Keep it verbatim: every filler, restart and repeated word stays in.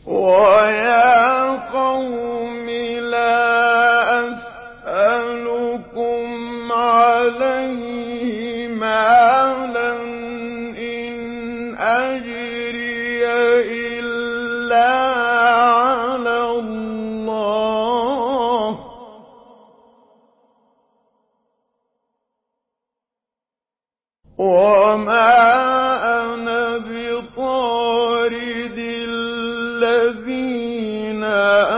وَيَا قَوْمِ لَا أَسْأَلُكُمْ عَلَيْهِ مَالًا ۖ إِنْ أَجْرِيَ إِلَّا عَلَى اللَّهِ ۚ وَمَا أَنَا بِطَارِدِ الَّذِينَ